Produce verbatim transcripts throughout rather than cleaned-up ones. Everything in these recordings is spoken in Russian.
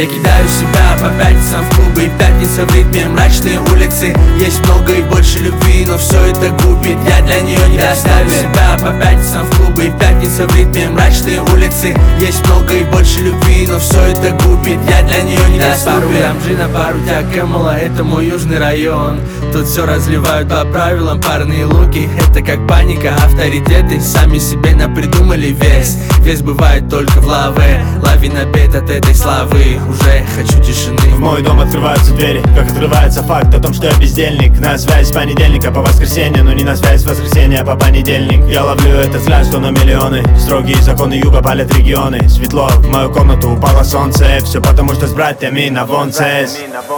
Я кидаю себя по пятницам в клубы, пятница в ритме, мрачные улицы. Есть много и больше любви, но все это губит, я для нее не доставлю себя по пятницам в клубы, пятница в ритме, мрачные улицы. Есть много и больше любви, но все это губит, я для нее не доставлю. Пару рамжина, пару тякамала, это мой южный район. Тут все разливают по правилам, парные луки. Это как паника, авторитеты сами себе напридумали вес. Вес бывает только в лаве, лавина бед от этой славы. Уже хочу тишины. В мой дом открываются двери, как открывается факт о том, что я бездельник. На связь с понедельника по воскресенье, но не на связь с воскресенья по понедельник. Я ловлю этот взгляд, что на миллионы. Строгие законы юга палят регионы. Светло, в мою комнату упало солнце. Все потому, что с братьями на вонцес.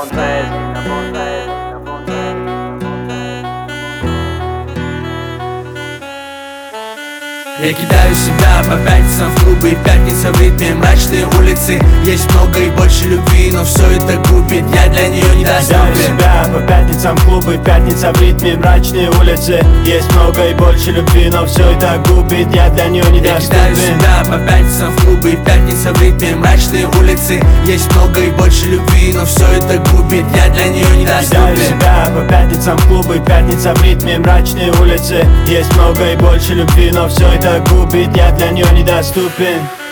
Я кидаю себя по пятницам в клубы, пятница в ритме, мрачные улицы. Есть много и больше любви, но все это губит, я для нее не доступен. Кидаю себя по пятницам в клубы, пятница в ритме, мрачные улицы. Есть много и больше любви, но все это губит, я для нее не доступен. Я кидаю себя по пятницам в клубы, пятница в ритме, мрачные улицы. Есть много и больше любви, но все это губит, я для нее не доступен. Кидаю себя по пятницам в клубы, пятница в ритме, мрачные улицы. Есть много и больше любви, но все это губит, я для нее недоступен.